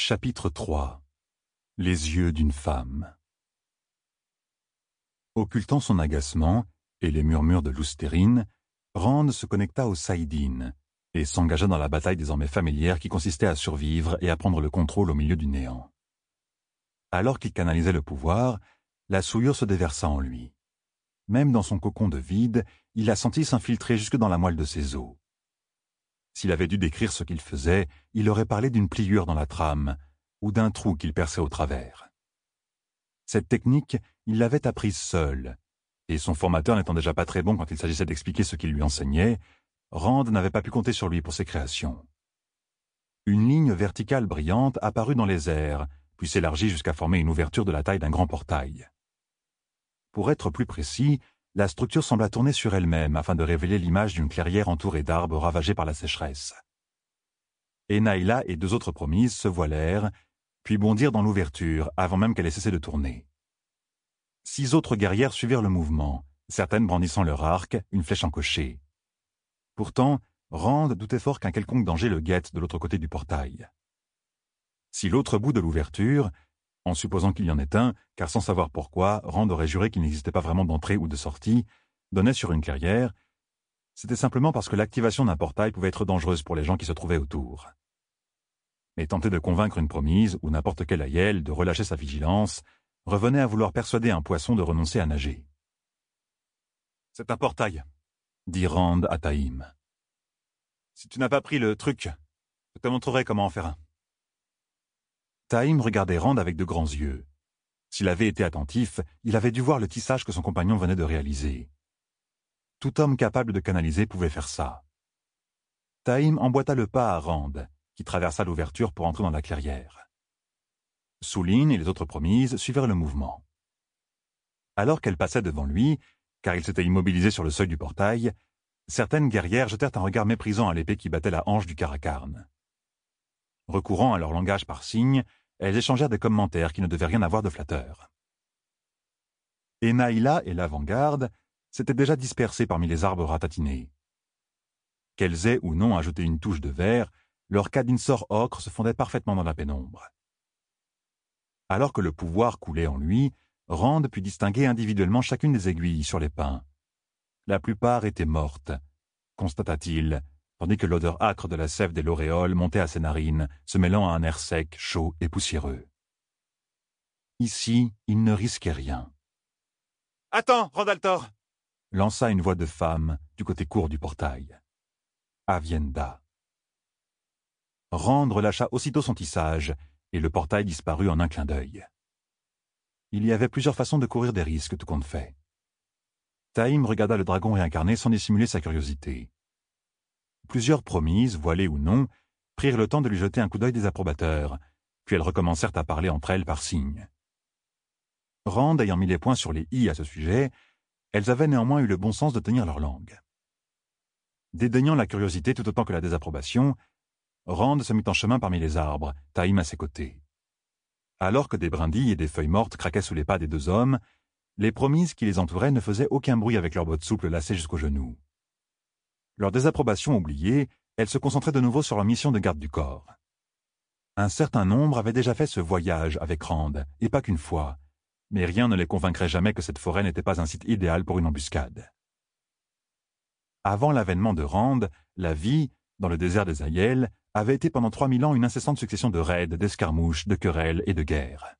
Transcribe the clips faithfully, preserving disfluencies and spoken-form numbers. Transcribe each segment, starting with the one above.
Chapitre trois. Les yeux d'une femme. Occultant son agacement et les murmures de Lousterine, Rand se connecta aux Saïdines et s'engagea dans la bataille désormais familière qui consistait à survivre et à prendre le contrôle au milieu du néant. Alors qu'il canalisait le pouvoir, la souillure se déversa en lui. Même dans son cocon de vide, il la sentit s'infiltrer jusque dans la moelle de ses os. S'il avait dû décrire ce qu'il faisait, il aurait parlé d'une pliure dans la trame ou d'un trou qu'il perçait au travers. Cette technique, il l'avait apprise seul, et son formateur n'étant déjà pas très bon quand il s'agissait d'expliquer ce qu'il lui enseignait, Rand n'avait pas pu compter sur lui pour ses créations. Une ligne verticale brillante apparut dans les airs, puis s'élargit jusqu'à former une ouverture de la taille d'un grand portail. Pour être plus précis, la structure sembla tourner sur elle-même afin de révéler l'image d'une clairière entourée d'arbres ravagés par la sécheresse. Et Naïla et deux autres promises se voilèrent, puis bondirent dans l'ouverture avant même qu'elle ait cessé de tourner. Six autres guerrières suivirent le mouvement, certaines brandissant leur arc, une flèche encochée. Pourtant, Rand doutait fort qu'un quelconque danger le guette de l'autre côté du portail. Si l'autre bout de l'ouverture, en supposant qu'il y en ait un, car sans savoir pourquoi, Rand aurait juré qu'il n'existait pas vraiment d'entrée ou de sortie, donnait sur une clairière, c'était simplement parce que l'activation d'un portail pouvait être dangereuse pour les gens qui se trouvaient autour. Mais tenter de convaincre une promise, ou n'importe quel aïeul, de relâcher sa vigilance, revenait à vouloir persuader un poisson de renoncer à nager. « C'est un portail », dit Rand à Taïm. « Si tu n'as pas pris le truc, je te montrerai comment en faire un. » Taïm regardait Rand avec de grands yeux. S'il avait été attentif, il avait dû voir le tissage que son compagnon venait de réaliser. Tout homme capable de canaliser pouvait faire ça. Taïm emboîta le pas à Rand, qui traversa l'ouverture pour entrer dans la clairière. Souline et les autres promises suivirent le mouvement. Alors qu'elle passait devant lui, car il s'était immobilisé sur le seuil du portail, certaines guerrières jetèrent un regard méprisant à l'épée qui battait la hanche du Karakarn. Recourant à leur langage par signes, elles échangèrent des commentaires qui ne devaient rien avoir de flatteurs. Et Naïla et l'avant-garde s'étaient déjà dispersés parmi les arbres ratatinés. Qu'elles aient ou non ajouté une touche de vert, leur cadinsor ocre se fondait parfaitement dans la pénombre. Alors que le pouvoir coulait en lui, Rand put distinguer individuellement chacune des aiguilles sur les pins. La plupart étaient mortes, constata-t-il, tandis que l'odeur âcre de la sève des lauréoles montait à ses narines, se mêlant à un air sec, chaud et poussiéreux. Ici, il ne risquait rien. « Attends, Randaltor !» lança une voix de femme du côté court du portail. Avienda. Rand relâcha aussitôt son tissage, et le portail disparut en un clin d'œil. Il y avait plusieurs façons de courir des risques, tout compte fait. Taïm regarda le dragon réincarné sans dissimuler sa curiosité. Plusieurs promises, voilées ou non, prirent le temps de lui jeter un coup d'œil désapprobateur, puis elles recommencèrent à parler entre elles par signes. Rand ayant mis les points sur les i à ce sujet, elles avaient néanmoins eu le bon sens de tenir leur langue. Dédaignant la curiosité tout autant que la désapprobation, Rand se mit en chemin parmi les arbres, Taïm à ses côtés. Alors que des brindilles et des feuilles mortes craquaient sous les pas des deux hommes, les promises qui les entouraient ne faisaient aucun bruit avec leurs bottes souples lacées jusqu'aux genoux. Leur désapprobation oubliée, elles se concentraient de nouveau sur leur mission de garde du corps. Un certain nombre avaient déjà fait ce voyage avec Rand, et pas qu'une fois, mais rien ne les convaincrait jamais que cette forêt n'était pas un site idéal pour une embuscade. Avant l'avènement de Rand, la vie, dans le désert des Aïels, avait été pendant trois mille ans une incessante succession de raids, d'escarmouches, de querelles et de guerres.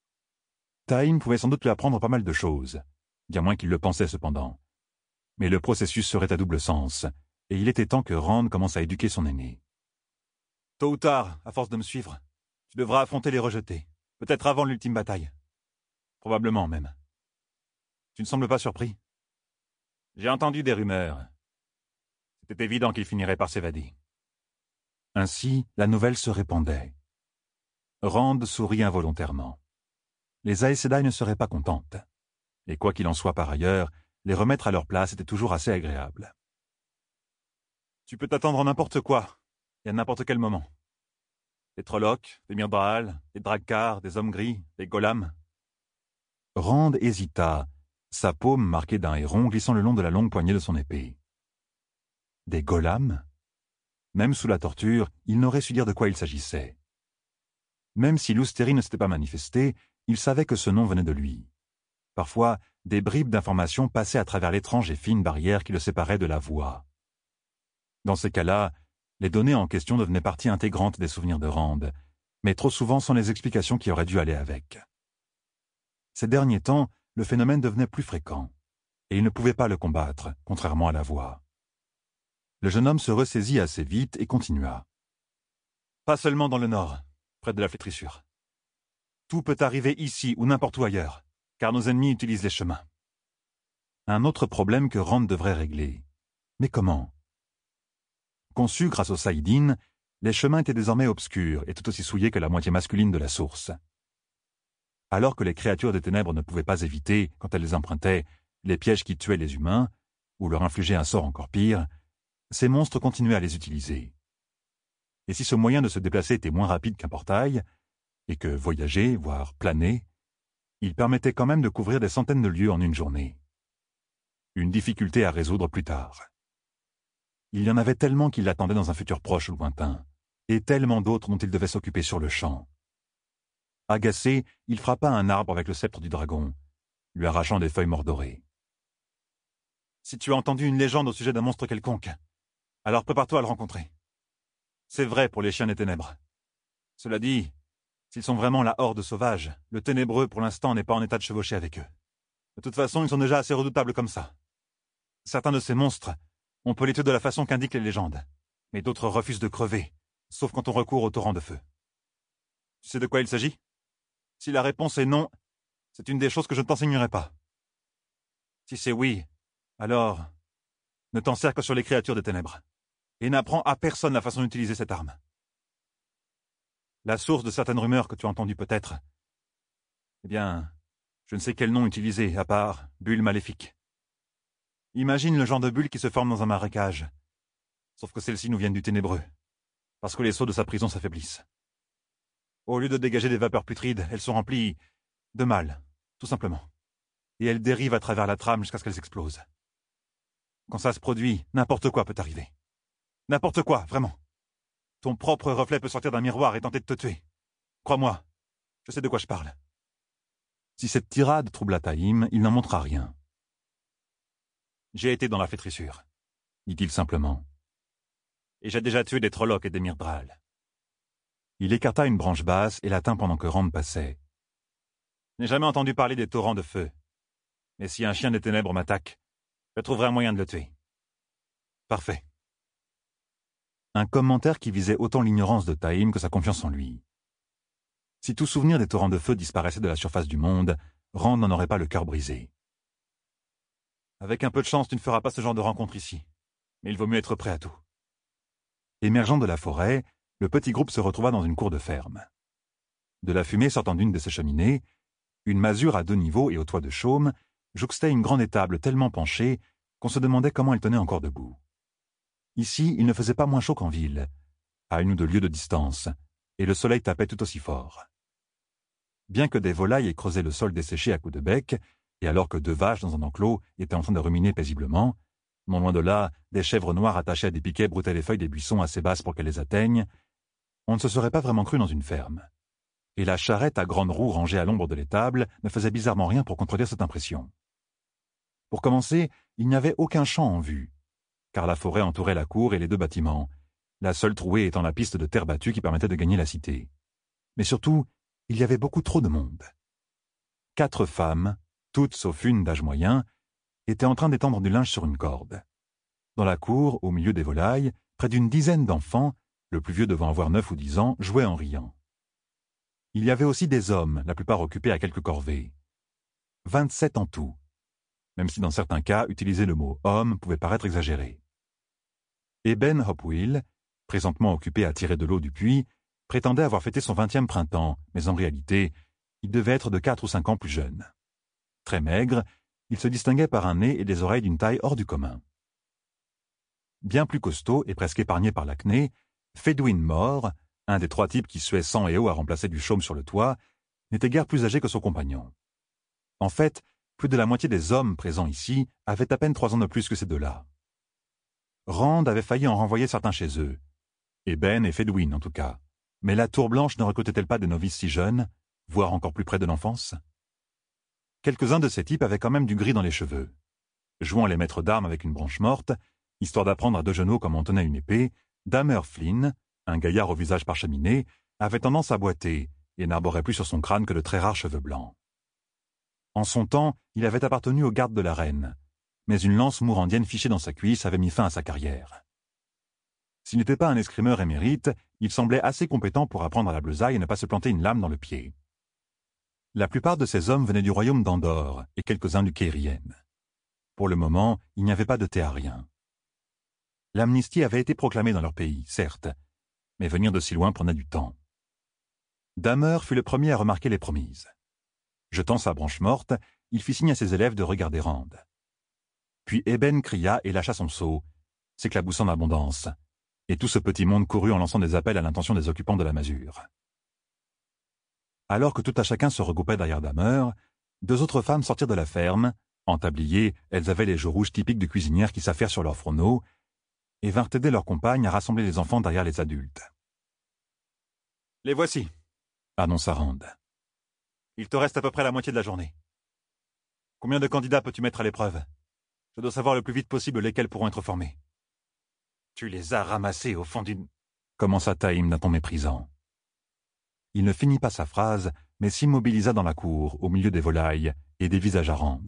Taïm pouvait sans doute lui apprendre pas mal de choses, bien moins qu'il le pensait cependant. Mais le processus serait à double sens, et il était temps que Rand commence à éduquer son aîné. Tôt ou tard, à force de me suivre, tu devras affronter les rejetés, peut-être avant l'ultime bataille. Probablement même. Tu ne sembles pas surpris? J'ai entendu des rumeurs. C'était évident qu'il finirait par s'évader. Ainsi, la nouvelle se répandait. Rand sourit involontairement. Les Aes Sedai ne seraient pas contentes. Et quoi qu'il en soit par ailleurs, les remettre à leur place était toujours assez agréable. Tu peux t'attendre à n'importe quoi, et à n'importe quel moment. Des Trollocs, des Myrdraal, des Drakkar, des Hommes Gris, des Golams. Rand hésita, sa paume marquée d'un héron glissant le long de la longue poignée de son épée. Des Golams? Même sous la torture, il n'aurait su dire de quoi il s'agissait. Même si Lousterin ne s'était pas manifesté, il savait que ce nom venait de lui. Parfois, des bribes d'informations passaient à travers l'étrange et fine barrière qui le séparait de la voix. Dans ces cas-là, les données en question devenaient partie intégrante des souvenirs de Rand, mais trop souvent sans les explications qui auraient dû aller avec. Ces derniers temps, le phénomène devenait plus fréquent, et il ne pouvait pas le combattre, contrairement à la voix. Le jeune homme se ressaisit assez vite et continua. Pas seulement dans le nord, près de la flétrissure. Tout peut arriver ici ou n'importe où ailleurs, car nos ennemis utilisent les chemins. Un autre problème que Rand devrait régler. Mais comment? Conçus grâce aux Saïdines, les chemins étaient désormais obscurs et tout aussi souillés que la moitié masculine de la source. Alors que les créatures des ténèbres ne pouvaient pas éviter, quand elles les empruntaient, les pièges qui tuaient les humains, ou leur infligeaient un sort encore pire, ces monstres continuaient à les utiliser. Et si ce moyen de se déplacer était moins rapide qu'un portail, et que voyager, voire planer, il permettait quand même de couvrir des centaines de lieues en une journée. Une difficulté à résoudre plus tard. Il y en avait tellement qui l'attendaient dans un futur proche ou lointain, et tellement d'autres dont il devait s'occuper sur le champ. Agacé, il frappa un arbre avec le sceptre du dragon, lui arrachant des feuilles mordorées. « Si tu as entendu une légende au sujet d'un monstre quelconque, alors prépare-toi à le rencontrer. C'est vrai pour les chiens des ténèbres. Cela dit, s'ils sont vraiment la horde sauvage, le ténébreux pour l'instant n'est pas en état de chevaucher avec eux. De toute façon, ils sont déjà assez redoutables comme ça. Certains de ces monstres, on peut les tuer de la façon qu'indiquent les légendes, mais d'autres refusent de crever, sauf quand on recourt au torrent de feu. Tu sais de quoi il s'agit? Si la réponse est non, c'est une des choses que je ne t'enseignerai pas. Si c'est oui, alors ne t'en sers que sur les créatures des ténèbres, et n'apprends à personne la façon d'utiliser cette arme. La source de certaines rumeurs que tu as entendues peut-être, eh bien, je ne sais quel nom utiliser, à part bulle maléfique. Imagine le genre de bulle qui se forme dans un marécage, sauf que celles-ci nous viennent du ténébreux, parce que les seaux de sa prison s'affaiblissent. Au lieu de dégager des vapeurs putrides, elles sont remplies de mal, tout simplement, et elles dérivent à travers la trame jusqu'à ce qu'elles explosent. Quand ça se produit, n'importe quoi peut arriver. N'importe quoi, vraiment. Ton propre reflet peut sortir d'un miroir et tenter de te tuer. Crois-moi, je sais de quoi je parle. Si cette tirade troubla Taïm, il n'en montra rien. J'ai été dans la flétrissure, dit-il simplement. Et j'ai déjà tué des Trollocs et des Myrddraal. Il écarta une branche basse et la tint pendant que Rand passait. Je n'ai jamais entendu parler des torrents de feu. Mais si un chien des ténèbres m'attaque, je trouverai un moyen de le tuer. Parfait. Un commentaire qui visait autant l'ignorance de Taïm que sa confiance en lui. Si tout souvenir des torrents de feu disparaissait de la surface du monde, Rand n'en aurait pas le cœur brisé. Avec un peu de chance, tu ne feras pas ce genre de rencontre ici. Mais il vaut mieux être prêt à tout. Émergeant de la forêt, le petit groupe se retrouva dans une cour de ferme. De la fumée sortant d'une de ses cheminées, une masure à deux niveaux et au toit de chaume jouxtait une grande étable tellement penchée qu'on se demandait comment elle tenait encore debout. Ici, il ne faisait pas moins chaud qu'en ville, à une ou deux lieues de distance, et le soleil tapait tout aussi fort. Bien que des volailles aient creusé le sol desséché à coups de bec, et alors que deux vaches dans un enclos étaient en train de ruminer paisiblement, non loin de là, des chèvres noires attachées à des piquets broutaient les feuilles des buissons assez basses pour qu'elles les atteignent, on ne se serait pas vraiment cru dans une ferme. Et la charrette à grandes roues rangée à l'ombre de l'étable ne faisait bizarrement rien pour contredire cette impression. Pour commencer, il n'y avait aucun champ en vue, car la forêt entourait la cour et les deux bâtiments, la seule trouée étant la piste de terre battue qui permettait de gagner la cité. Mais surtout, il y avait beaucoup trop de monde. Quatre femmes, toutes sauf une d'âge moyen, étaient en train d'étendre du linge sur une corde. Dans la cour, au milieu des volailles, près d'une dizaine d'enfants, le plus vieux devant avoir neuf ou dix ans, jouaient en riant. Il y avait aussi des hommes, la plupart occupés à quelques corvées. Vingt-sept en tout, même si dans certains cas, utiliser le mot « homme » pouvait paraître exagéré. Eben Hopwill, présentement occupé à tirer de l'eau du puits, prétendait avoir fêté son vingtième printemps, mais en réalité, il devait être de quatre ou cinq ans plus jeune. Très maigre, il se distinguait par un nez et des oreilles d'une taille hors du commun. Bien plus costaud et presque épargné par l'acné, Fedwin Moore, un des trois types qui suaient sang et eau à remplacer du chaume sur le toit, n'était guère plus âgé que son compagnon. En fait, plus de la moitié des hommes présents ici avaient à peine trois ans de plus que ces deux-là. Rand avait failli en renvoyer certains chez eux, Eben et Fedwin en tout cas, Mais la Tour Blanche ne recrutait-elle pas des novices si jeunes, voire encore plus près de l'enfance? Quelques-uns de ces types avaient quand même du gris dans les cheveux. Jouant les maîtres d'armes avec une branche morte, histoire d'apprendre à deux genoux comme on tenait une épée, Damer Flynn, un gaillard au visage parcheminé, avait tendance à boiter et n'arborait plus sur son crâne que de très rares cheveux blancs. En son temps, il avait appartenu aux gardes de la reine, mais une lance mourandienne fichée dans sa cuisse avait mis fin à sa carrière. S'il n'était pas un escrimeur émérite, il semblait assez compétent pour apprendre à la besaille et ne pas se planter une lame dans le pied. La plupart de ces hommes venaient du royaume d'Andorre et quelques-uns du Cairien. Pour le moment, il n'y avait pas de Théariens. L'amnistie avait été proclamée dans leur pays, certes, mais venir de si loin prenait du temps. Damer fut le premier à remarquer les promises. Jetant sa branche morte, il fit signe à ses élèves de regarder Rand. Puis Eben cria et lâcha son seau, s'éclaboussant d'abondance, et tout ce petit monde courut en lançant des appels à l'intention des occupants de la masure. Alors que tout à chacun se regroupait derrière Damer, deux autres femmes sortirent de la ferme. En tablier, elles avaient les joues rouges typiques de cuisinières qui s'affairent sur leurs fourneaux, et vinrent aider leurs compagnes à rassembler les enfants derrière les adultes. « Les voici », annonça Rand. « Il te reste à peu près la moitié de la journée. Combien de candidats peux-tu mettre à l'épreuve? Je dois savoir le plus vite possible lesquels pourront être formés. »« Tu les as ramassés au fond d'une... » commença Taïm d'un ton méprisant. Il ne finit pas sa phrase, mais s'immobilisa dans la cour, au milieu des volailles, et dévisagea Rand.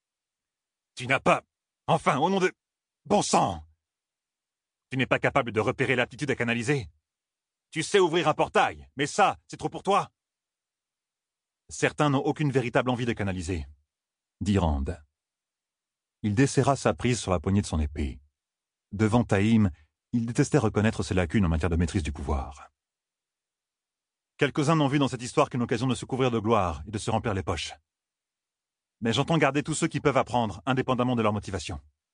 « Tu n'as pas... Enfin, au nom de... Bon sang! Tu n'es pas capable de repérer l'aptitude à canaliser? Tu sais ouvrir un portail, mais ça, c'est trop pour toi? » Certains n'ont aucune véritable envie de canaliser, dit Rand. Il desserra sa prise sur la poignée de son épée. Devant Taïm, il détestait reconnaître ses lacunes en matière de maîtrise du pouvoir. Quelques-uns n'ont vu dans cette histoire qu'une occasion de se couvrir de gloire et de se remplir les poches. Mais j'entends garder tous ceux qui peuvent apprendre, indépendamment de leur motivation.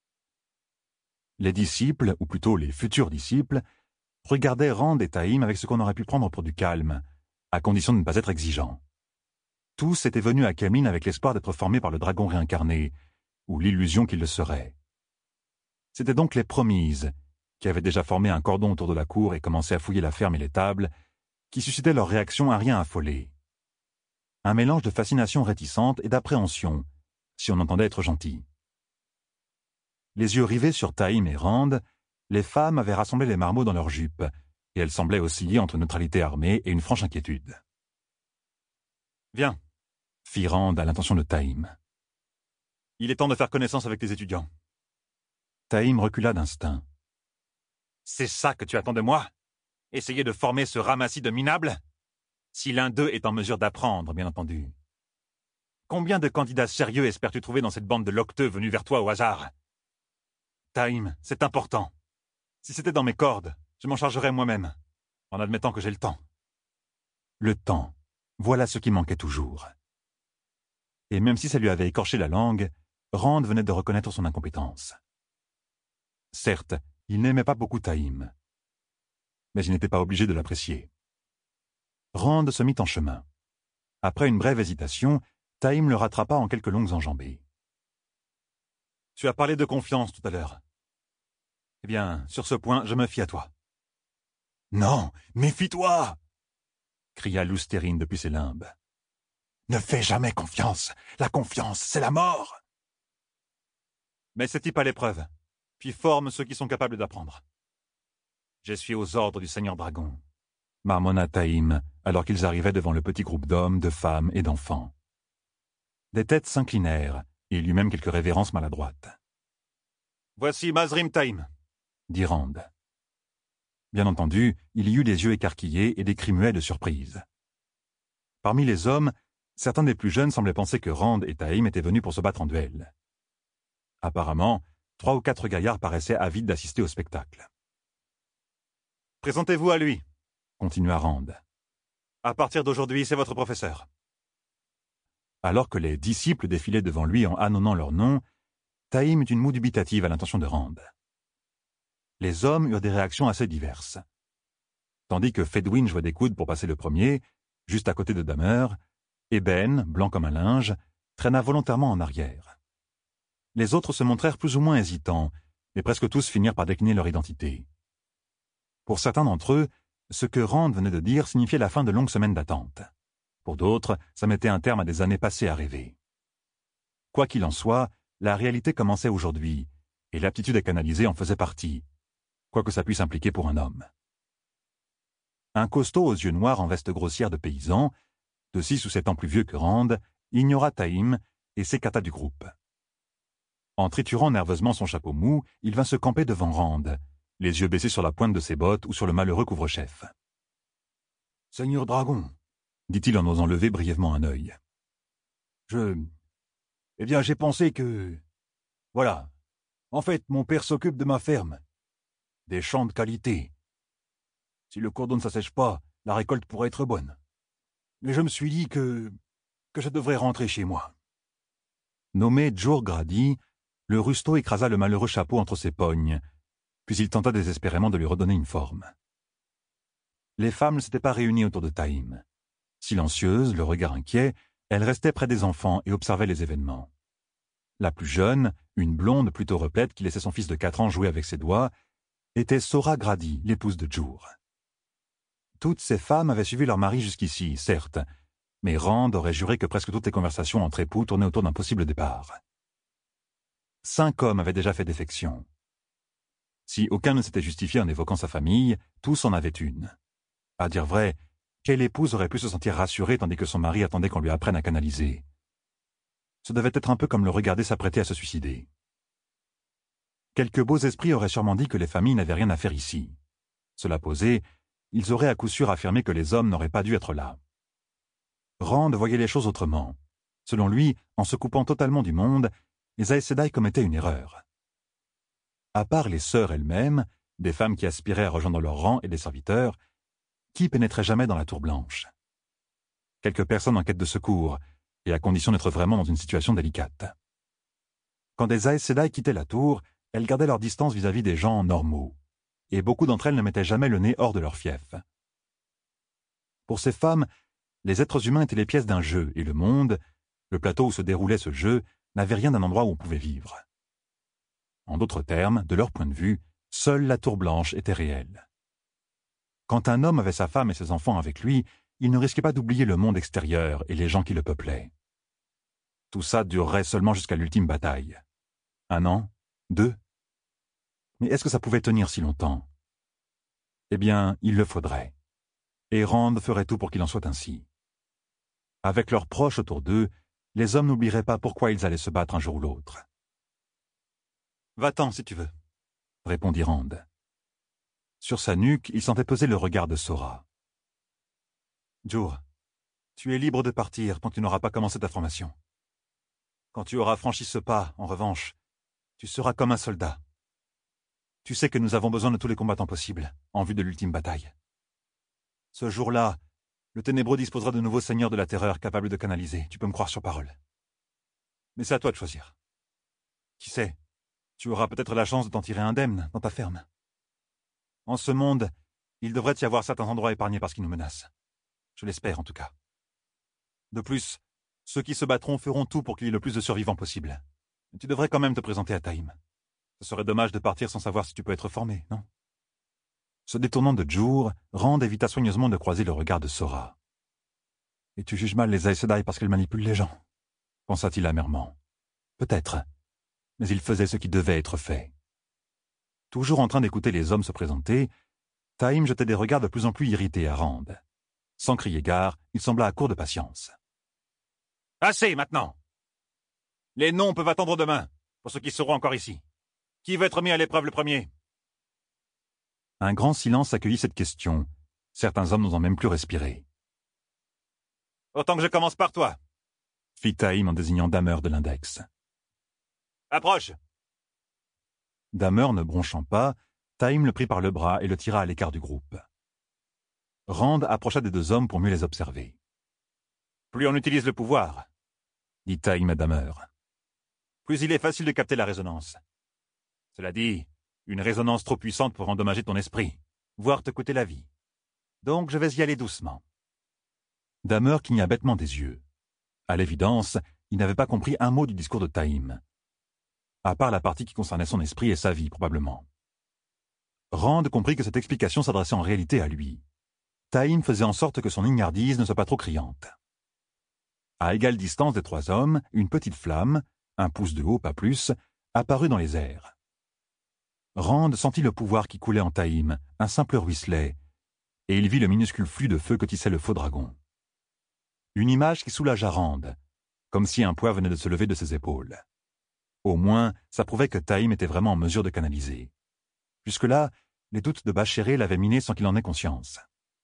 Les disciples, ou plutôt les futurs disciples, regardaient Rand et Taïm avec ce qu'on aurait pu prendre pour du calme, à condition de ne pas être exigeants. Tous étaient venus à Camin avec l'espoir d'être formés par le dragon réincarné, ou l'illusion qu'il le serait. C'étaient donc les promises, qui avaient déjà formé un cordon autour de la cour et commencé à fouiller la ferme et les tables, qui suscitaient leur réaction à rien affolé. Un mélange de fascination réticente et d'appréhension, si on entendait être gentil. Les yeux rivés sur Taïm et Rand, les femmes avaient rassemblé les marmots dans leurs jupes, et elles semblaient osciller entre neutralité armée et une franche inquiétude. « Viens, » fit Rand à l'intention de Taïm. « Il est temps de faire connaissance avec tes étudiants. » Taïm recula d'instinct. « C'est ça que tu attends de moi? Essayer de former ce ramassis de minables? Si l'un d'eux est en mesure d'apprendre, bien entendu. Combien de candidats sérieux espères-tu trouver dans cette bande de locteux venus vers toi au hasard? Taïm, c'est important. Si c'était dans mes cordes, je m'en chargerais moi-même, en admettant que j'ai le temps. » Le temps, voilà ce qui manquait toujours. Et même si ça lui avait écorché la langue, Rand venait de reconnaître son incompétence. Certes, il n'aimait pas beaucoup Taïm, mais il n'était pas obligé de l'apprécier. Rand se mit en chemin. Après une brève hésitation, Taïm le rattrapa en quelques longues enjambées. « Tu as parlé de confiance tout à l'heure. Eh bien, sur ce point, je me fie à toi. »« Non, méfie-toi !» cria Loustérine depuis ses limbes. « Ne fais jamais confiance. La confiance, c'est la mort. » « Mais ce type à l'épreuve, puis forme ceux qui sont capables d'apprendre. »« Je suis aux ordres du Seigneur Dragon, » marmonna Taïm, alors qu'ils arrivaient devant le petit groupe d'hommes, de femmes et d'enfants. Des têtes s'inclinèrent, et il y eut même quelques révérences maladroites. « Voici Mazrim Taïm, » dit Rand. Bien entendu, il y eut des yeux écarquillés et des cris muets de surprise. Parmi les hommes, certains des plus jeunes semblaient penser que Rand et Taïm étaient venus pour se battre en duel. Apparemment, trois ou quatre gaillards paraissaient avides d'assister au spectacle. « Présentez-vous à lui, » continua Rand. « À partir d'aujourd'hui, c'est votre professeur. » Alors que les disciples défilaient devant lui en ânonnant leur nom, Taïm eut une moue dubitative à l'intention de Rand. Les hommes eurent des réactions assez diverses. Tandis que Fedwin jouait des coudes pour passer le premier, juste à côté de Damer, Eben, blanc comme un linge, traîna volontairement en arrière. Les autres se montrèrent plus ou moins hésitants, mais presque tous finirent par décliner leur identité. Pour certains d'entre eux, Ce que Rand venait de dire signifiait la fin de longues semaines d'attente. Pour d'autres, ça mettait un terme à des années passées à rêver. Quoi qu'il en soit, la réalité commençait aujourd'hui, et l'aptitude à canaliser en faisait partie, quoi que ça puisse impliquer pour un homme. Un costaud aux yeux noirs en veste grossière de paysan, de six ou sept ans plus vieux que Rand, ignora Taïm et s'écarta du groupe. En triturant nerveusement son chapeau mou, il vint se camper devant Rand, les yeux baissés sur la pointe de ses bottes ou sur le malheureux couvre-chef. « Seigneur Dragon !» dit-il en osant lever brièvement un œil. « Je... Eh bien, j'ai pensé que... Voilà. En fait, mon père s'occupe de ma ferme. Des champs de qualité. Si le cours d'eau ne s'assèche pas, la récolte pourrait être bonne. Mais je me suis dit que... que je devrais rentrer chez moi. » Nommé Djour Grady, le rustaud écrasa le malheureux chapeau entre ses pognes, puis il tenta désespérément de lui redonner une forme. Les femmes ne s'étaient pas réunies autour de Taïm. Silencieuses, le regard inquiet, elles restaient près des enfants et observaient les événements. La plus jeune, une blonde plutôt replète qui laissait son fils de quatre ans jouer avec ses doigts, était Sora Grady, l'épouse de Djour. Toutes ces femmes avaient suivi leur mari jusqu'ici, certes, mais Rand aurait juré que presque toutes les conversations entre époux tournaient autour d'un possible départ. Cinq hommes avaient déjà fait défection. Si aucun ne s'était justifié en évoquant sa famille, tous en avaient une. À dire vrai, quelle épouse aurait pu se sentir rassurée tandis que son mari attendait qu'on lui apprenne à canaliser? Ce devait être un peu comme le regarder s'apprêter à se suicider. Quelques beaux esprits auraient sûrement dit que les familles n'avaient rien à faire ici. Cela posé, ils auraient à coup sûr affirmé que les hommes n'auraient pas dû être là. Rand voyait les choses autrement. Selon lui, en se coupant totalement du monde, les Aes Sedai commettaient une erreur. À part les sœurs elles-mêmes, des femmes qui aspiraient à rejoindre leur rang et des serviteurs, qui pénétrait jamais dans la tour blanche? Quelques personnes en quête de secours, et à condition d'être vraiment dans une situation délicate. Quand des Aes Sedai quittaient la tour, elles gardaient leur distance vis-à-vis des gens normaux, et beaucoup d'entre elles ne mettaient jamais le nez hors de leur fief. Pour ces femmes, les êtres humains étaient les pièces d'un jeu, et le monde, le plateau où se déroulait ce jeu, n'avait rien d'un endroit où on pouvait vivre. En d'autres termes, de leur point de vue, seule la tour blanche était réelle. Quand un homme avait sa femme et ses enfants avec lui, il ne risquait pas d'oublier le monde extérieur et les gens qui le peuplaient. Tout ça durerait seulement jusqu'à l'ultime bataille. Un an? Deux? Mais est-ce que ça pouvait tenir si longtemps? Eh bien, il le faudrait. Et Rand ferait tout pour qu'il en soit ainsi. Avec leurs proches autour d'eux, les hommes n'oublieraient pas pourquoi ils allaient se battre un jour ou l'autre. « Va-t'en, si tu veux, » répondit Rand. Sur sa nuque, il sentait peser le regard de Sora. « Djour, tu es libre de partir tant que tu n'auras pas commencé ta formation. Quand tu auras franchi ce pas, en revanche, tu seras comme un soldat. Tu sais que nous avons besoin de tous les combattants possibles, en vue de l'ultime bataille. Ce jour-là, le Ténébreux disposera de nouveaux seigneurs de la terreur capables de canaliser, tu peux me croire sur parole. Mais c'est à toi de choisir. Qui sait, tu auras peut-être la chance de t'en tirer indemne dans ta ferme. En ce monde, il devrait y avoir certains endroits épargnés par ce qui nous menace. Je l'espère, en tout cas. De plus, ceux qui se battront feront tout pour qu'il y ait le plus de survivants possible. Mais tu devrais quand même te présenter à Taïm. Ce serait dommage de partir sans savoir si tu peux être formé, non? Se détournant de Djour, Rand évita soigneusement de croiser le regard de Sora. « Et tu juges mal les Aes Sedai parce qu'elles manipulent les gens ?» pensa-t-il amèrement. Peut-être, mais il faisait ce qui devait être fait. Toujours en train d'écouter les hommes se présenter, Taïm jetait des regards de plus en plus irrités à Rand. Sans crier gare, il sembla à court de patience. « Assez, maintenant! Les noms peuvent attendre demain, pour ceux qui seront encore ici. Qui veut être mis à l'épreuve le premier ?» Un grand silence accueillit cette question. Certains hommes n'osant même plus respirer. « Autant que je commence par toi !» fit Taïm en désignant Damer de l'index. « Approche !» Damer ne bronchant pas, Taïm le prit par le bras et le tira à l'écart du groupe. Rand approcha des deux hommes pour mieux les observer. « Plus on utilise le pouvoir, » dit Taïm à Damer, « plus il est facile de capter la résonance. Cela dit, une résonance trop puissante pour endommager ton esprit, voire te coûter la vie. Donc je vais y aller doucement. » Damer cligna bêtement des yeux. À l'évidence, il n'avait pas compris un mot du discours de Taïm. À part la partie qui concernait son esprit et sa vie, probablement. Rand comprit que cette explication s'adressait en réalité à lui. Taïm faisait en sorte que son ignardise ne soit pas trop criante. À égale distance des trois hommes, une petite flamme, un pouce de haut, pas plus, apparut dans les airs. Rand sentit le pouvoir qui coulait en Taïm, un simple ruisselet, et il vit le minuscule flux de feu que tissait le faux dragon. Une image qui soulagea Rand, comme si un poids venait de se lever de ses épaules. Au moins, ça prouvait que Taïm était vraiment en mesure de canaliser. Jusque-là, les doutes de Bachéré l'avaient miné sans qu'il en ait conscience.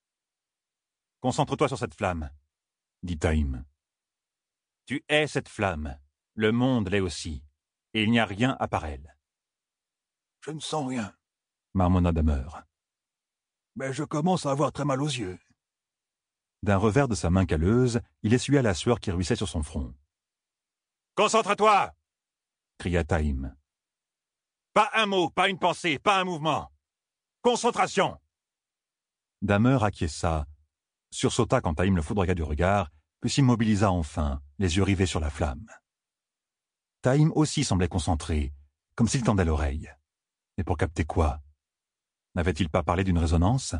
« Concentre-toi sur cette flamme, » dit Taïm. « Tu es cette flamme, le monde l'est aussi, et il n'y a rien à part elle. »« Je ne sens rien, » marmonna Damer. « Mais je commence à avoir très mal aux yeux. » D'un revers de sa main calleuse, il essuya la sueur qui ruissait sur son front. « Concentre-toi » cria Taïm. « Pas un mot, pas une pensée, pas un mouvement. Concentration » Damer acquiesça, sursauta quand Taïm le foudroya du regard, puis s'immobilisa enfin, les yeux rivés sur la flamme. Taïm aussi semblait concentré, comme s'il tendait l'oreille. Mais pour capter quoi? N'avait-il pas parlé d'une résonance?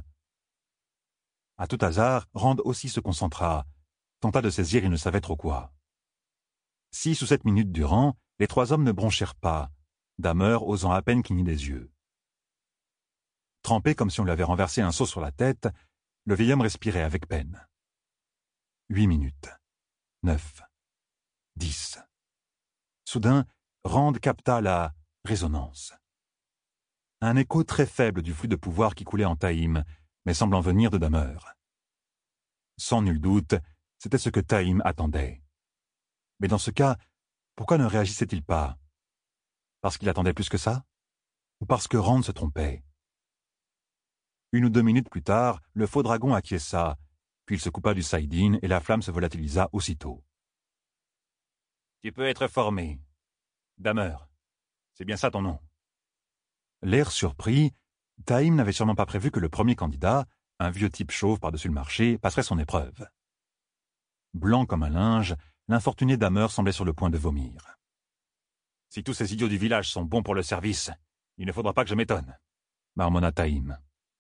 À tout hasard, Rand aussi se concentra, tenta de saisir il ne savait trop quoi. Six ou sept minutes durant, les trois hommes ne bronchèrent pas, Damer osant à peine cligner des yeux. Trempé comme si on lui avait renversé un seau sur la tête, le vieil homme respirait avec peine. Huit minutes. Neuf. Dix. Soudain, Rand capta la résonance. Un écho très faible du flux de pouvoir qui coulait en Taïm, mais semblant venir de Damer. Sans nul doute, c'était ce que Taïm attendait. Mais dans ce cas, pourquoi ne réagissait-il pas? Parce qu'il attendait plus que ça? Ou parce que Rand se trompait? Une ou deux minutes plus tard, le faux dragon acquiesça, puis il se coupa du saïdine et la flamme se volatilisa aussitôt. « Tu peux être formé. Damer. C'est bien ça ton nom. » L'air surpris, Taïm n'avait sûrement pas prévu que le premier candidat, un vieux type chauve par-dessus le marché, passerait son épreuve. Blanc comme un linge, l'infortuné Damer semblait sur le point de vomir. « Si tous ces idiots du village sont bons pour le service, il ne faudra pas que je m'étonne, » marmonna Taïm.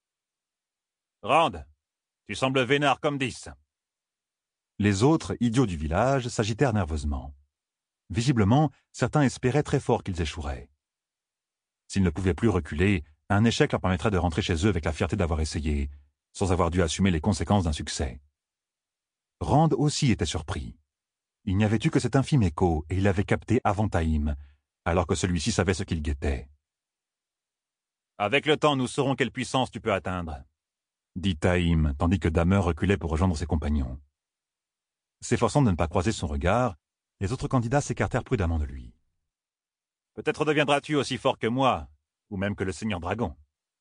« Rand, tu sembles vénard comme dix. » Les autres, idiots du village, s'agitèrent nerveusement. Visiblement, certains espéraient très fort qu'ils échoueraient. S'ils ne pouvaient plus reculer, un échec leur permettrait de rentrer chez eux avec la fierté d'avoir essayé, sans avoir dû assumer les conséquences d'un succès. Rand aussi était surpris. Il n'y avait eu que cet infime écho, et il l'avait capté avant Taïm, alors que celui-ci savait ce qu'il guettait. « Avec le temps, nous saurons quelle puissance tu peux atteindre, » dit Taïm, tandis que Damer reculait pour rejoindre ses compagnons. S'efforçant de ne pas croiser son regard, les autres candidats s'écartèrent prudemment de lui. « Peut-être deviendras-tu aussi fort que moi, ou même que le Seigneur Dragon. »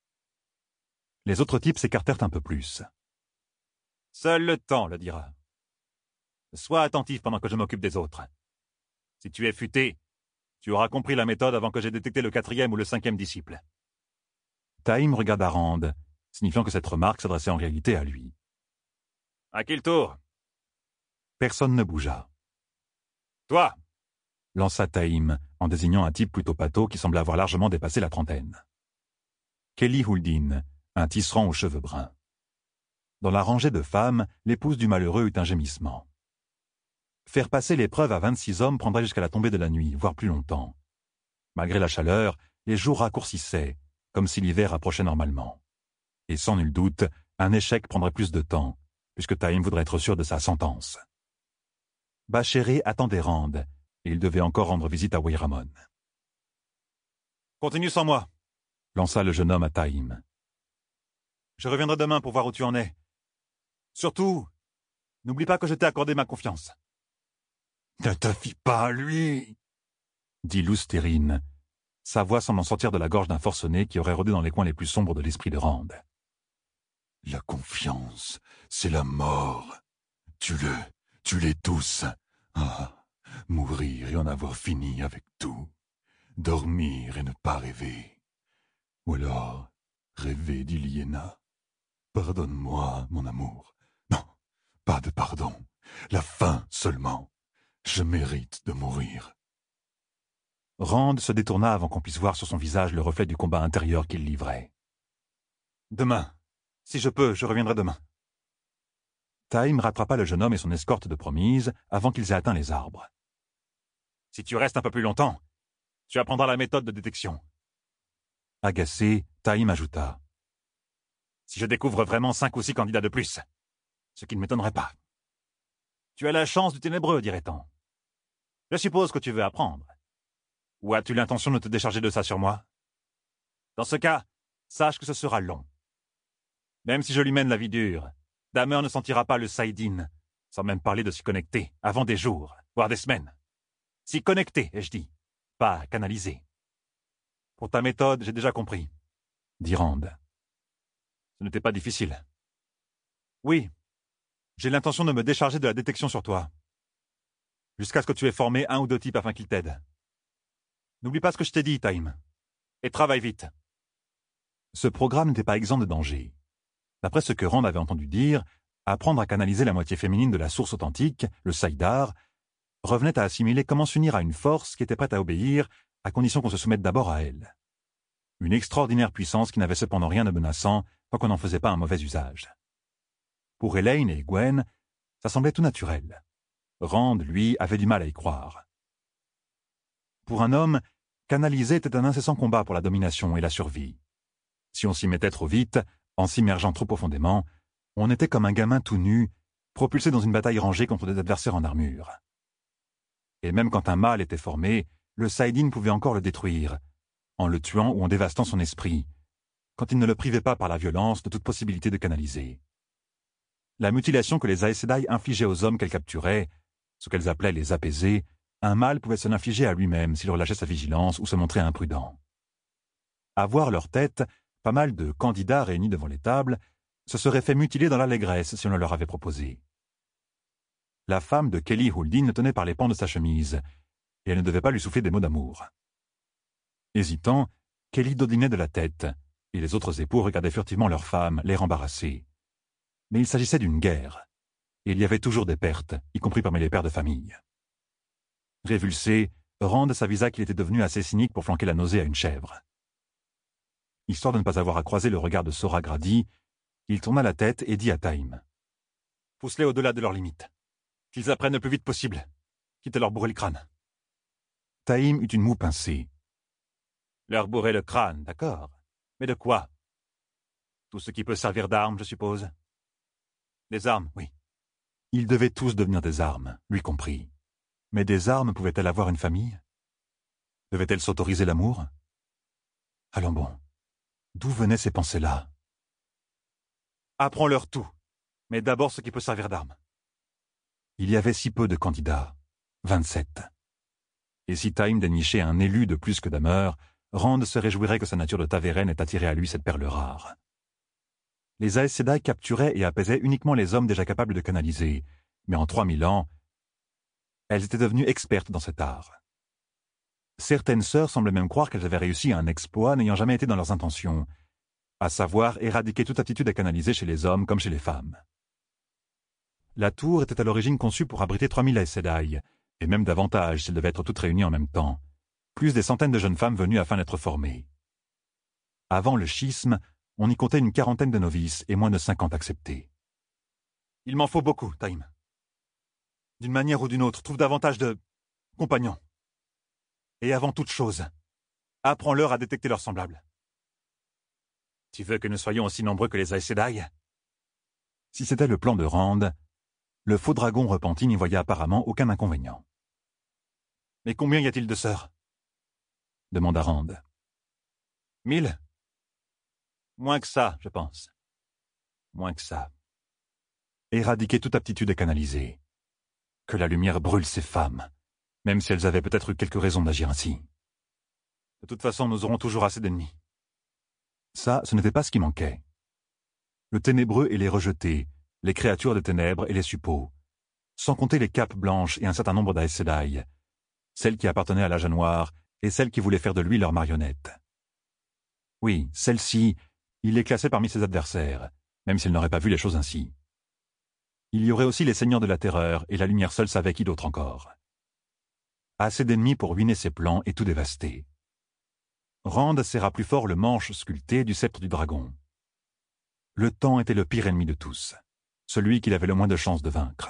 Les autres types s'écartèrent un peu plus. « Seul le temps le dira. Sois attentif pendant que je m'occupe des autres. Si tu es futé, tu auras compris la méthode avant que j'aie détecté le quatrième ou le cinquième disciple. » Taïm regarda Rand, signifiant que cette remarque s'adressait en réalité à lui. « À qui le tour ?» Personne ne bougea. « Toi !» lança Taïm, en désignant un type plutôt pâteau qui semblait avoir largement dépassé la trentaine. Kelly Houldin, un tisserand aux cheveux bruns. Dans la rangée de femmes, l'épouse du malheureux eut un gémissement. Faire passer l'épreuve à vingt-six hommes prendrait jusqu'à la tombée de la nuit, voire plus longtemps. Malgré la chaleur, les jours raccourcissaient, comme si l'hiver approchait normalement. Et sans nul doute, un échec prendrait plus de temps, puisque Taïm voudrait être sûr de sa sentence. Bachéré attendait Rand, et il devait encore rendre visite à Weyramon. « Continue sans moi, » lança le jeune homme à Taïm. « Je reviendrai demain pour voir où tu en es. Surtout, n'oublie pas que je t'ai accordé ma confiance. »« Ne te fie pas à lui, » dit Loustérine, sa voix semblant sortir de la gorge d'un forcené qui aurait rôdé dans les coins les plus sombres de l'esprit de Rand. « La confiance, c'est la mort. Tue-le, tue-les tous. Ah, mourir et en avoir fini avec tout. Dormir et ne pas rêver. Ou alors, rêver d'Iliéna. Pardonne-moi, mon amour. Non, pas de pardon. La faim seulement. Je mérite de mourir. » Rand se détourna avant qu'on puisse voir sur son visage le reflet du combat intérieur qu'il livrait. « Demain. Si je peux, je reviendrai demain. » Taïm rattrapa le jeune homme et son escorte de promise avant qu'ils aient atteint les arbres. « Si tu restes un peu plus longtemps, tu apprendras la méthode de détection. » Agacé, Taïm ajouta. « Si je découvre vraiment cinq ou six candidats de plus, ce qui ne m'étonnerait pas. Tu as la chance du ténébreux, dirait-on. Je suppose que tu veux apprendre. Ou as-tu l'intention de te décharger de ça sur moi? Dans ce cas, sache que ce sera long. Même si je lui mène la vie dure, Damer ne sentira pas le Saïdine, sans même parler de s'y connecter, avant des jours, voire des semaines. S'y connecter, ai-je dit, pas canaliser. Pour ta méthode, j'ai déjà compris, dit Rand. Ce n'était pas difficile. Oui, j'ai l'intention de me décharger de la détection sur toi, jusqu'à ce que tu aies formé un ou deux types afin qu'ils t'aident. N'oublie pas ce que je t'ai dit, Taïm, et travaille vite. Ce programme n'était pas exempt de danger. D'après ce que Rand avait entendu dire, apprendre à canaliser la moitié féminine de la source authentique, le Saïdar, revenait à assimiler comment s'unir à une force qui était prête à obéir, à condition qu'on se soumette d'abord à elle. Une extraordinaire puissance qui n'avait cependant rien de menaçant tant qu'on n'en faisait pas un mauvais usage. Pour Elaine et Gwen, ça semblait tout naturel. Rand, lui, avait du mal à y croire. Pour un homme, canaliser était un incessant combat pour la domination et la survie. Si on s'y mettait trop vite, en s'immergeant trop profondément, on était comme un gamin tout nu, propulsé dans une bataille rangée contre des adversaires en armure. Et même quand un mâle était formé, le Saïdine pouvait encore le détruire, en le tuant ou en dévastant son esprit, quand il ne le privait pas par la violence de toute possibilité de canaliser. La mutilation que les Aes Sedai infligeaient aux hommes qu'elles capturaient, ce qu'elles appelaient les apaisés, un mâle pouvait se l'infliger à lui-même s'il relâchait sa vigilance ou se montrait imprudent. À voir leur tête, pas mal de candidats réunis devant les tables se seraient fait mutiler dans l'allégresse si on le leur avait proposé. La femme de Kelly Houldin le tenait par les pans de sa chemise, et elle ne devait pas lui souffler des mots d'amour. Hésitant, Kelly dodelinait de la tête, et les autres époux regardaient furtivement leur femme, l'air embarrassé. Mais il s'agissait d'une guerre, et il y avait toujours des pertes, y compris parmi les pères de famille. Révulsé, Rand s'avisa qu'il était devenu assez cynique pour flanquer la nausée à une chèvre. Histoire de ne pas avoir à croiser le regard de Sora Grady, il tourna la tête et dit à Taïm. « Pousse-les au-delà de leurs limites. Qu'ils apprennent le plus vite possible, quitte à leur bourrer le crâne. » Taïm eut une moue pincée. « Leur bourrer le crâne, d'accord. Mais de quoi? Tout ce qui peut servir d'arme, je suppose. » Des armes, oui. Ils devaient tous devenir des armes, lui compris. Mais des armes pouvaient-elles avoir une famille? Devaient-elles s'autoriser l'amour? Allons bon. D'où venaient ces pensées-là? Apprends-leur tout, mais d'abord ce qui peut servir d'arme. Il y avait si peu de candidats, vingt-sept. Et si Taïm dénichait un élu de plus que Damer, Rand se réjouirait que sa nature de Taveren ait attiré à lui cette perle rare. Les Aes Sedai capturaient et apaisaient uniquement les hommes déjà capables de canaliser, mais en trois mille ans, elles étaient devenues expertes dans cet art. Certaines sœurs semblaient même croire qu'elles avaient réussi à un exploit n'ayant jamais été dans leurs intentions, à savoir éradiquer toute aptitude à canaliser chez les hommes comme chez les femmes. La tour était à l'origine conçue pour abriter trois mille Aes Sedai, et même davantage s'elles devaient être toutes réunies en même temps, plus des centaines de jeunes femmes venues afin d'être formées. Avant le schisme, on y comptait une quarantaine de novices et moins de cinquante acceptés. « Il m'en faut beaucoup, Taïm. D'une manière ou d'une autre, trouve davantage de compagnons. Et avant toute chose, apprends-leur à détecter leurs semblables. » « Tu veux que nous soyons aussi nombreux que les Aes Sedai ?» Si c'était le plan de Rand, le faux dragon repenti n'y voyait apparemment aucun inconvénient. « Mais combien y a-t-il de sœurs ?» demanda Rand. « Mille ? Moins que ça, je pense. Moins que ça. Éradiquer toute aptitude à canaliser. Que la lumière brûle ces femmes, même si elles avaient peut-être eu quelques raisons d'agir ainsi. De toute façon, nous aurons toujours assez d'ennemis. » Ça, ce n'était pas ce qui manquait. Le ténébreux et les rejetés, les créatures de ténèbres et les suppôts, sans compter les capes blanches et un certain nombre d'Aes Sedai, celles qui appartenaient à l'âge noir et celles qui voulaient faire de lui leur marionnette. Oui, celles-ci, il les classait parmi ses adversaires, même s'il n'aurait pas vu les choses ainsi. Il y aurait aussi les seigneurs de la terreur, et la lumière seule savait qui d'autre encore. Assez d'ennemis pour ruiner ses plans et tout dévaster. Rand serra plus fort le manche sculpté du sceptre du dragon. Le temps était le pire ennemi de tous, celui qu'il avait le moins de chances de vaincre.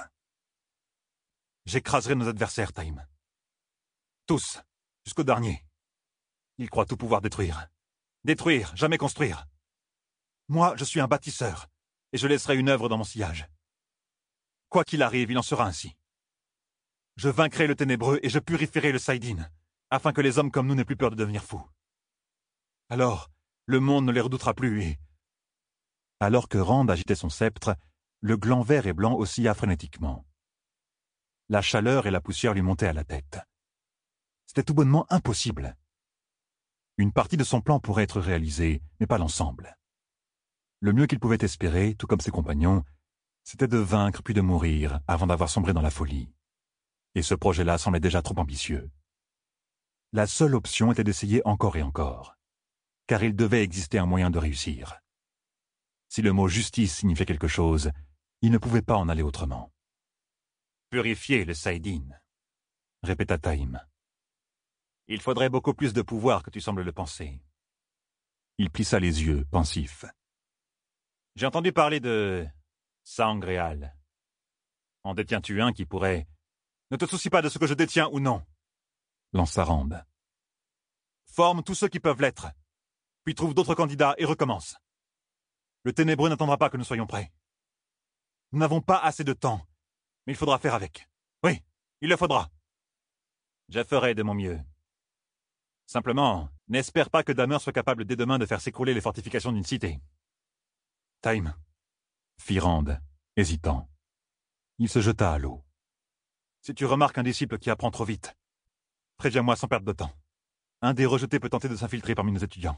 J'écraserai nos adversaires, Taïm. Tous, jusqu'au dernier. Ils croient tout pouvoir détruire. Détruire, jamais construire. Moi, je suis un bâtisseur, et je laisserai une œuvre dans mon sillage. Quoi qu'il arrive, il en sera ainsi. Je vaincrai le ténébreux et je purifierai le Saïdine, afin que les hommes comme nous n'aient plus peur de devenir fous. Alors, le monde ne les redoutera plus et... Alors que Rand agitait son sceptre, le gland vert et blanc oscilla frénétiquement. La chaleur et la poussière lui montaient à la tête. C'était tout bonnement impossible. Une partie de son plan pourrait être réalisée, mais pas l'ensemble. Le mieux qu'il pouvait espérer, tout comme ses compagnons, c'était de vaincre puis de mourir avant d'avoir sombré dans la folie. Et ce projet-là semblait déjà trop ambitieux. La seule option était d'essayer encore et encore, car il devait exister un moyen de réussir. Si le mot justice signifiait quelque chose, il ne pouvait pas en aller autrement. Purifier le Saïdine, répéta Taïm. Il faudrait beaucoup plus de pouvoir que tu sembles le penser. Il plissa les yeux, pensif. J'ai entendu parler de Sangréal. En détiens-tu un qui pourrait... Ne te soucie pas de ce que je détiens ou non, lança Rand. Forme tous ceux qui peuvent l'être, puis trouve d'autres candidats et recommence. Le ténébreux n'attendra pas que nous soyons prêts. Nous n'avons pas assez de temps, mais il faudra faire avec. Oui, il le faudra. Je ferai de mon mieux. Simplement, n'espère pas que Damer soit capable dès demain de faire s'écrouler les fortifications d'une cité. Taïm, fit Rand, hésitant. Il se jeta à l'eau. Si tu remarques un disciple qui apprend trop vite, préviens-moi sans perdre de temps. Un des rejetés peut tenter de s'infiltrer parmi nos étudiants.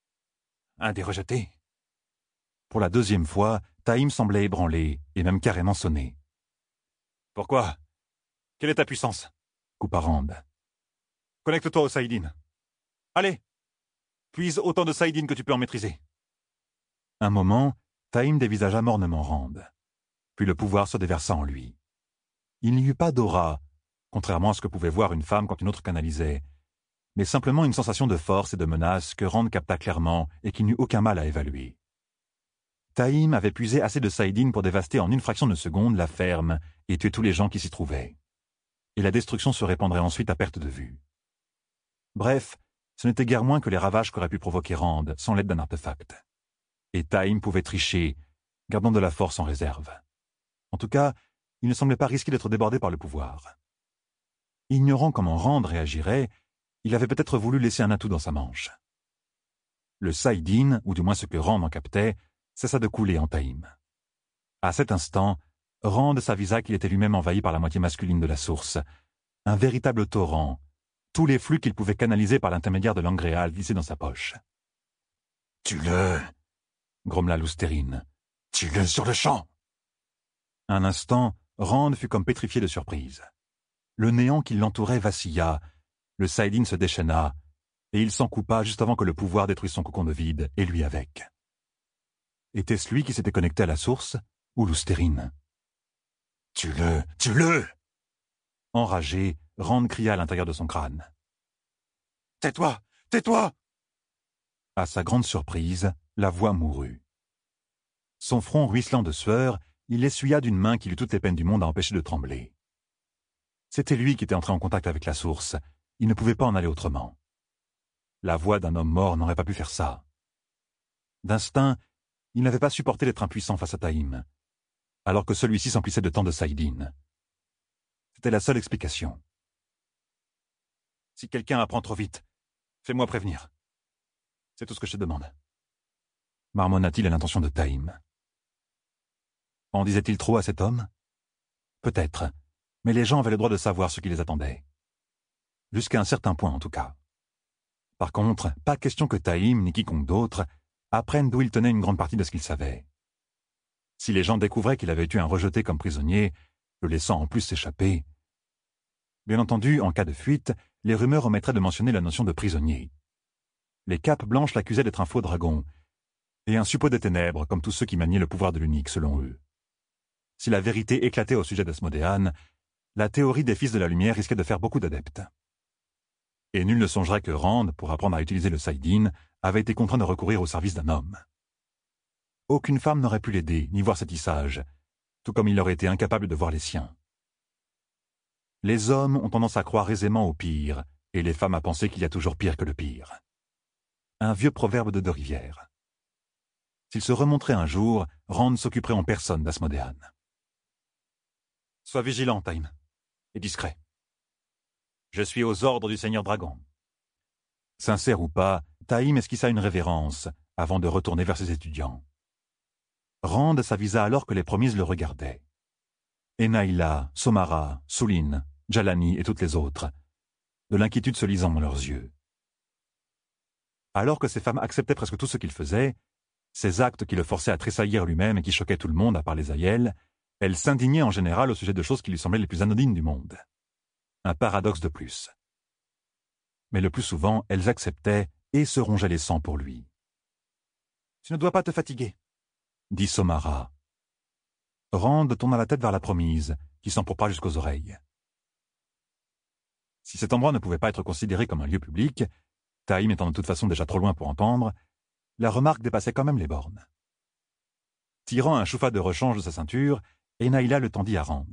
Un des rejetés? Pour la deuxième fois, Taïm semblait ébranlé, et même carrément sonné. Pourquoi? Quelle est ta puissance? Coupa Rand. Connecte-toi au Saïdine. Allez, puise autant de Saïdine que tu peux en maîtriser. Un moment, Taïm dévisagea mornement Rand. Puis le pouvoir se déversa en lui. Il n'y eut pas d'aura, contrairement à ce que pouvait voir une femme quand une autre canalisait, mais simplement une sensation de force et de menace que Rand capta clairement et qui n'eut aucun mal à évaluer. Taïm avait puisé assez de Saïdine pour dévaster en une fraction de seconde la ferme et tuer tous les gens qui s'y trouvaient. Et la destruction se répandrait ensuite à perte de vue. Bref, ce n'était guère moins que les ravages qu'aurait pu provoquer Rand sans l'aide d'un artefact. Et Taïm pouvait tricher, gardant de la force en réserve. En tout cas, il ne semblait pas risquer d'être débordé par le pouvoir. Ignorant comment Rand réagirait, il avait peut-être voulu laisser un atout dans sa manche. Le Saïdine, ou du moins ce que Rand en captait, cessa de couler en Taïm. À cet instant, Rand s'avisa qu'il était lui-même envahi par la moitié masculine de la source, un véritable torrent, tous les flux qu'il pouvait canaliser par l'intermédiaire de l'angréal glissé dans sa poche. « Tue-le » grommela Loustérine. « Tue-le sur le champ !» Un instant, Rand fut comme pétrifié de surprise. Le néant qui l'entourait vacilla, le Saïdine se déchaîna, et il s'en coupa juste avant que le pouvoir détruise son cocon de vide, et lui avec. Était-ce lui qui s'était connecté à la source, ou Loustérine? « Tue-le, tue-le » Enragé, Rand cria à l'intérieur de son crâne. « Tais-toi, tais-toi » À sa grande surprise, la voix mourut. Son front ruisselant de sueur, il l'essuya d'une main qui eut toutes les peines du monde à empêcher de trembler. C'était lui qui était entré en contact avec la source. Il ne pouvait pas en aller autrement. La voix d'un homme mort n'aurait pas pu faire ça. D'instinct, il n'avait pas supporté d'être impuissant face à Taïm, alors que celui-ci s'emplissait de tant de Saïdine. C'était la seule explication. Si quelqu'un apprend trop vite, fais-moi prévenir. C'est tout ce que je te demande. Marmonna-t-il à l'intention de Taïm. En disait-il trop à cet homme? Peut-être, mais les gens avaient le droit de savoir ce qui les attendait. Jusqu'à un certain point, en tout cas. Par contre, pas question que Taïm, ni quiconque d'autre, apprenne d'où il tenait une grande partie de ce qu'il savait. Si les gens découvraient qu'il avait eu un rejeté comme prisonnier, le laissant en plus s'échapper... Bien entendu, en cas de fuite, les rumeurs omettraient de mentionner la notion de prisonnier. Les capes blanches l'accusaient d'être un faux dragon, et un suppôt des ténèbres, comme tous ceux qui maniaient le pouvoir de l'unique, selon eux. Si la vérité éclatait au sujet d'Asmodéane, la théorie des fils de la lumière risquait de faire beaucoup d'adeptes. Et nul ne songerait que Rand, pour apprendre à utiliser le Saïdine, avait été contraint de recourir au service d'un homme. Aucune femme n'aurait pu l'aider, ni voir ses tissages, tout comme il aurait été incapable de voir les siens. Les hommes ont tendance à croire aisément au pire, et les femmes à penser qu'il y a toujours pire que le pire. Un vieux proverbe de Deux-Rivières. S'il se remonterait un jour, Rand s'occuperait en personne d'Asmodéane. « Sois vigilant, Taïm, et discret. Je suis aux ordres du Seigneur Dragon. » Sincère ou pas, Taïm esquissa une révérence avant de retourner vers ses étudiants. Rand s'avisa alors que les promises le regardaient. Enaïla, Somara, Souline, Djalani et toutes les autres, de l'inquiétude se lisant dans leurs yeux. Alors que ces femmes acceptaient presque tout ce qu'il faisait, ces actes qui le forçaient à tressaillir lui-même et qui choquaient tout le monde à part les aïeuls, elles s'indignaient en général au sujet de choses qui lui semblaient les plus anodines du monde. Un paradoxe de plus. Mais le plus souvent, elles acceptaient et se rongeaient les sangs pour lui. « Tu ne dois pas te fatiguer, » dit Somara. Rand tourna la tête vers la promise, qui s'empourpra jusqu'aux oreilles. Si cet endroit ne pouvait pas être considéré comme un lieu public, Taïm étant de toute façon déjà trop loin pour entendre, la remarque dépassait quand même les bornes. Tirant un choufa de rechange de sa ceinture, Enaïla le tendit à Rand.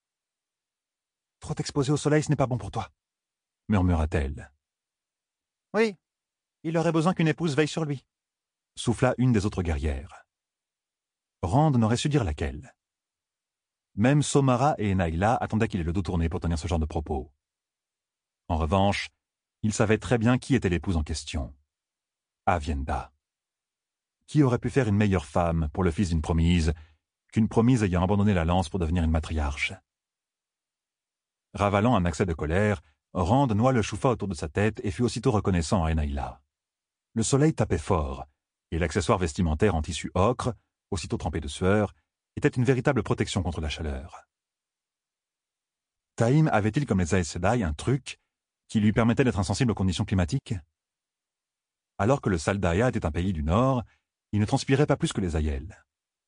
« Trop t'exposer au soleil, ce n'est pas bon pour toi, » murmura-t-elle. « Oui, il aurait besoin qu'une épouse veille sur lui, » souffla une des autres guerrières. Rand n'aurait su dire laquelle. Même Somara et Enaïla attendaient qu'il ait le dos tourné pour tenir ce genre de propos. En revanche, il savait très bien qui était l'épouse en question. Aviendha. Qui aurait pu faire une meilleure femme pour le fils d'une promise qu'une promise ayant abandonné la lance pour devenir une matriarche? Ravalant un accès de colère, Rand noua le choufa autour de sa tête et fut aussitôt reconnaissant à Enaïla. Le soleil tapait fort, et l'accessoire vestimentaire en tissu ocre, aussitôt trempé de sueur, était une véritable protection contre la chaleur. Taïm avait-il comme les Aes Sedai un truc qui lui permettait d'être insensible aux conditions climatiques? Alors que le Saldaïa était un pays du Nord, il ne transpirait pas plus que les Aiel.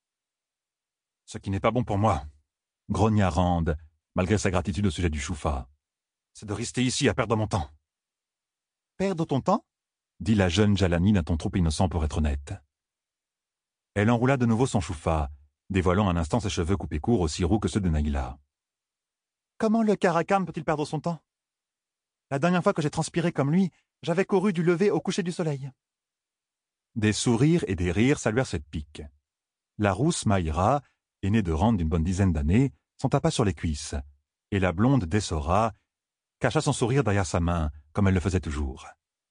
« Ce qui n'est pas bon pour moi, » grogna Rand, malgré sa gratitude au sujet du choufa, « c'est de rester ici à perdre mon temps. »« Perdre ton temps ?» dit la jeune Djalani d'un ton trop innocent pour être honnête. Elle enroula de nouveau son choufa, dévoilant un instant ses cheveux coupés courts aussi roux que ceux de Naïla. « Comment le Karakarn peut-il perdre son temps? La dernière fois que j'ai transpiré comme lui, j'avais couru du lever au coucher du soleil. » Des sourires et des rires saluèrent cette pique. La rousse Maïra, aînée de Rand d'une bonne dizaine d'années, s'en tapa sur les cuisses, et la blonde Dessora cacha son sourire derrière sa main, comme elle le faisait toujours.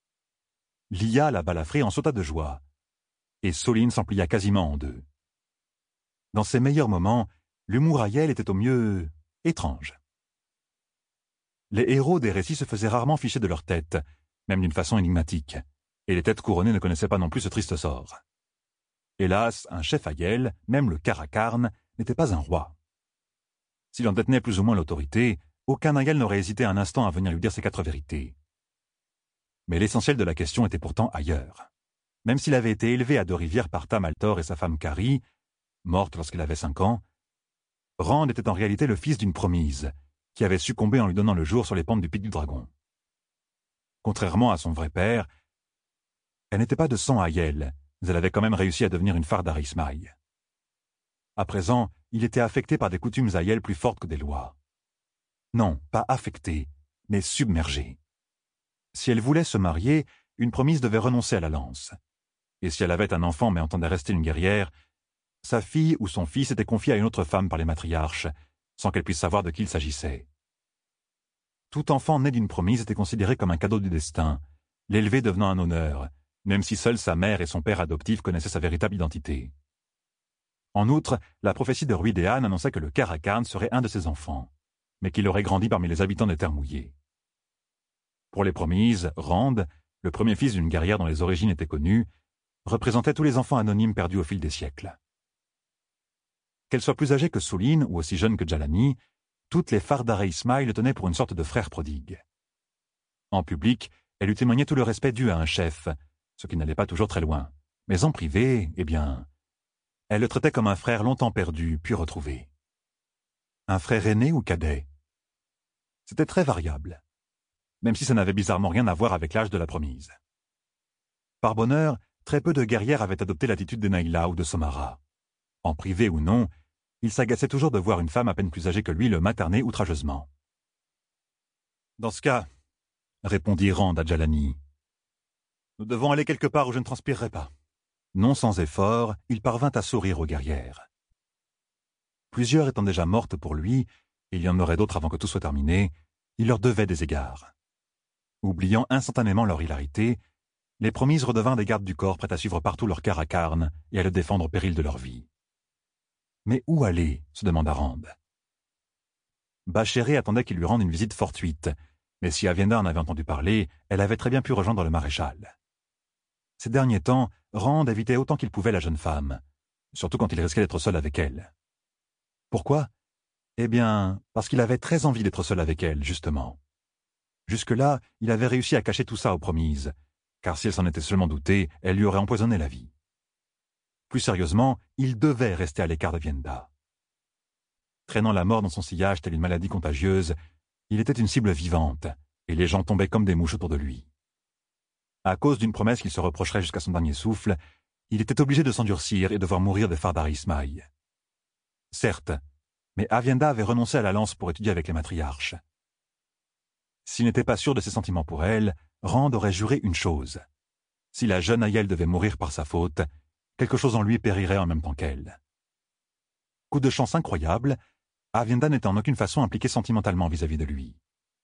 Lia, la balafrée, en sauta de joie, et Soline s'en plia quasiment en deux. Dans ses meilleurs moments, l'humour Aiel était au mieux étrange. Les héros des récits se faisaient rarement ficher de leur tête, même d'une façon énigmatique, et les têtes couronnées ne connaissaient pas non plus ce triste sort. Hélas, un chef Aiel, même le Karakarn, n'était pas un roi. S'il en détenait plus ou moins l'autorité, aucun Aiel n'aurait hésité un instant à venir lui dire ses quatre vérités. Mais l'essentiel de la question était pourtant ailleurs. Même s'il avait été élevé à Deux-Rivières par Tam Altor et sa femme Kari, morte lorsqu'il avait cinq ans, Rand était en réalité le fils d'une promise, qui avait succombé en lui donnant le jour sur les pentes du Pic du Dragon. Contrairement à son vrai père, elle n'était pas de sang Aiel, mais elle avait quand même réussi à devenir une Fardar Ismaï. À présent, il était affecté par des coutumes Aiel plus fortes que des lois. Non, pas affecté, mais submergé. Si elle voulait se marier, une promise devait renoncer à la lance. Et si elle avait un enfant mais entendait rester une guerrière, sa fille ou son fils était confié à une autre femme par les matriarches, sans qu'elle puisse savoir de qui il s'agissait. Tout enfant né d'une promise était considéré comme un cadeau du destin, l'élever devenant un honneur, même si seuls sa mère et son père adoptif connaissaient sa véritable identité. En outre, la prophétie de Ruidéan annonçait que le Karakarn serait un de ses enfants, mais qu'il aurait grandi parmi les habitants des terres mouillées. Pour les promises, Rand, le premier fils d'une guerrière dont les origines étaient connues, représentait tous les enfants anonymes perdus au fil des siècles. Qu'elle soit plus âgée que Souline ou aussi jeune que Djalani, toutes les Fardar Ismaï le tenaient pour une sorte de frère prodigue. En public, elle lui témoignait tout le respect dû à un chef, ce qui n'allait pas toujours très loin. Mais en privé, eh bien, elle le traitait comme un frère longtemps perdu, puis retrouvé. Un frère aîné ou cadet? C'était très variable, même si ça n'avait bizarrement rien à voir avec l'âge de la promise. Par bonheur, très peu de guerrières avaient adopté l'attitude de Naïla ou de Somara. En privé ou non, il s'agaçait toujours de voir une femme à peine plus âgée que lui le materner outrageusement. « Dans ce cas, » répondit Rand à Djalani, « nous devons aller quelque part où je ne transpirerai pas. » Non sans effort, il parvint à sourire aux guerrières. Plusieurs étant déjà mortes pour lui, et il y en aurait d'autres avant que tout soit terminé, il leur devait des égards. Oubliant instantanément leur hilarité, les promises redevinrent des gardes du corps prêtes à suivre partout leur Caracarne et à le défendre au péril de leur vie. Mais où aller, se demanda Rand. Bachéré attendait qu'il lui rende une visite fortuite, mais si Aviendha en avait entendu parler, elle avait très bien pu rejoindre le maréchal. Ces derniers temps, Rand évitait autant qu'il pouvait la jeune femme, surtout quand il risquait d'être seul avec elle. Pourquoi? Eh bien, parce qu'il avait très envie d'être seul avec elle, justement. Jusque-là, il avait réussi à cacher tout ça aux promises, car si elle s'en était seulement doutée, elle lui aurait empoisonné la vie. Plus sérieusement, il devait rester à l'écart d'Aviendha. Traînant la mort dans son sillage telle une maladie contagieuse, il était une cible vivante, et les gens tombaient comme des mouches autour de lui. À cause d'une promesse qu'il se reprocherait jusqu'à son dernier souffle, il était obligé de s'endurcir et de voir mourir des Fardar Ismaï. Certes, mais Aviendha avait renoncé à la lance pour étudier avec les matriarches. S'il n'était pas sûr de ses sentiments pour elle, Rand aurait juré une chose. Si la jeune Aiel devait mourir par sa faute, quelque chose en lui périrait en même temps qu'elle. Coup de chance incroyable, Aviendha n'était en aucune façon impliquée sentimentalement vis-à-vis de lui.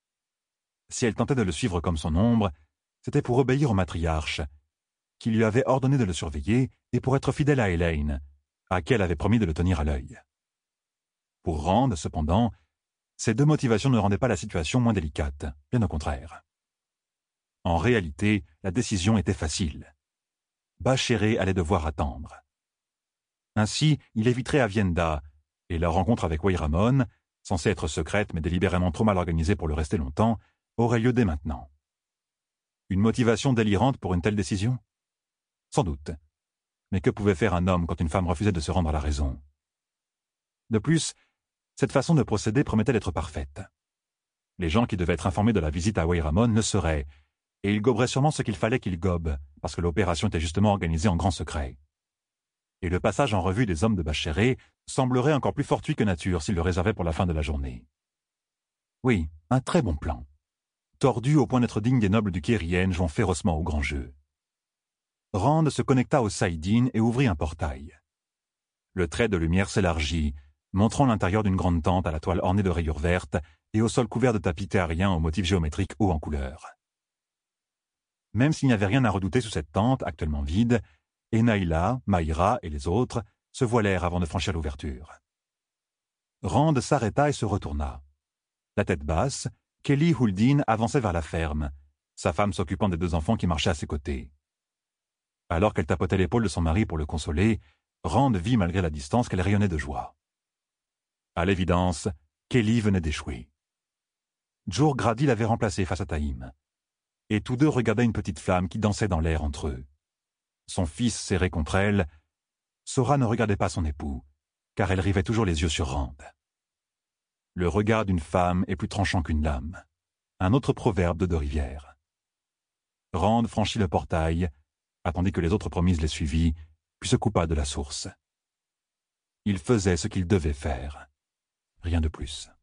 Si elle tentait de le suivre comme son ombre, c'était pour obéir au matriarche, qui lui avait ordonné de le surveiller et pour être fidèle à Elaine, à qui elle avait promis de le tenir à l'œil. Pour Rand, cependant, ces deux motivations ne rendaient pas la situation moins délicate, bien au contraire. En réalité, la décision était facile. Bachéré allait devoir attendre. Ainsi, il éviterait Aviendha, et la rencontre avec Weyramon, censée être secrète mais délibérément trop mal organisée pour le rester longtemps, aurait lieu dès maintenant. Une motivation délirante pour une telle décision? Sans doute. Mais que pouvait faire un homme quand une femme refusait de se rendre à la raison? De plus, cette façon de procéder promettait d'être parfaite. Les gens qui devaient être informés de la visite à Weyramon le seraient, et ils goberaient sûrement ce qu'il fallait qu'ils gobent, parce que l'opération était justement organisée en grand secret. Et le passage en revue des hommes de Bachéré semblerait encore plus fortuit que nature s'il le réservait pour la fin de la journée. Oui, un très bon plan. Tordu au point d'être digne des nobles du Kérien jouant férocement au grand jeu. Rand se connecta au Saïdine et ouvrit un portail. Le trait de lumière s'élargit, montrant l'intérieur d'une grande tente à la toile ornée de rayures vertes et au sol couvert de tapis terriens aux motifs géométriques hauts en couleurs. Même s'il n'y avait rien à redouter sous cette tente, actuellement vide, Enaïla, Maïra et les autres se voilèrent avant de franchir l'ouverture. Rand s'arrêta et se retourna. La tête basse, Kelly Huldin avançait vers la ferme, sa femme s'occupant des deux enfants qui marchaient à ses côtés. Alors qu'elle tapotait l'épaule de son mari pour le consoler, Rand vit malgré la distance qu'elle rayonnait de joie. À l'évidence, Kelly venait d'échouer. Jor Gradi l'avait remplacée face à Taïm. Et tous deux regardaient une petite flamme qui dansait dans l'air entre eux. Son fils serré contre elle, Sora ne regardait pas son époux, car elle rivait toujours les yeux sur Rand. Le regard d'une femme est plus tranchant qu'une lame. Un autre proverbe de deux rivières. Rand franchit le portail, attendit que les autres promises les suivît, puis se coupa de la source. Il faisait ce qu'il devait faire. Rien de plus.